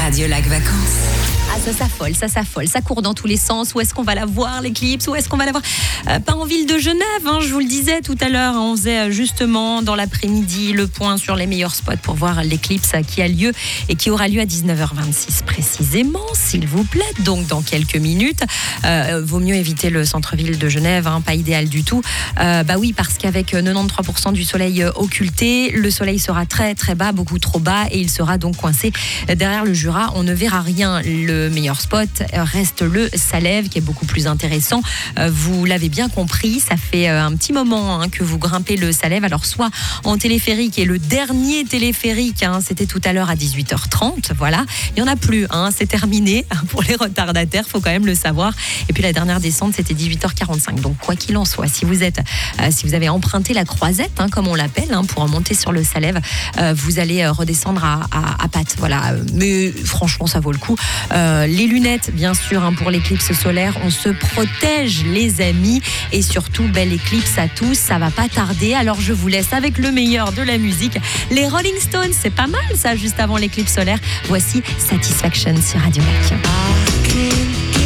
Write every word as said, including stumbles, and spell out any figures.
Radio Lac Vacances. Ah, ça s'affole, ça s'affole, ça court dans tous les sens. Où est-ce qu'on va la voir, l'éclipse? Où est-ce qu'on va la voir? euh, Pas en ville de Genève, hein, je vous le disais tout à l'heure. On faisait justement dans l'après-midi le point sur les meilleurs spots pour voir l'éclipse qui a lieu et qui aura lieu à dix-neuf heures vingt-six précisément, s'il vous plaît. Donc dans quelques minutes, euh, vaut mieux éviter le centre-ville de Genève, hein, pas idéal du tout. Euh, bah oui, parce qu'avec quatre-vingt-treize pour cent du soleil occulté, le soleil sera très très bas, beaucoup trop bas, et il sera donc coincé derrière le Jura. On ne verra rien. Le meilleur spot reste le Salève, qui est beaucoup plus intéressant. Vous l'avez bien compris, ça fait un petit moment hein, que vous grimpez le Salève. Alors soit en téléphérique, et le dernier téléphérique, hein, c'était tout à l'heure à dix-huit heures trente. Voilà, il n'y en a plus, hein, c'est terminé pour les retardataires, il faut quand même le savoir. Et puis la dernière descente, c'était dix-huit heures quarante-cinq. Donc quoi qu'il en soit, si vous êtes, euh, si vous avez emprunté la croisette, hein, comme on l'appelle, hein, pour monter sur le Salève, euh, vous allez redescendre à, à, à pattes. Voilà, mais franchement, ça vaut le coup. Euh, les lunettes, bien sûr, hein, pour l'éclipse solaire. On se protège, les amis, et surtout, belle éclipse à tous. Ça va pas tarder. Alors, je vous laisse avec le meilleur de la musique. Les Rolling Stones, c'est pas mal, ça, juste avant l'éclipse solaire. Voici Satisfaction sur Radio Lac.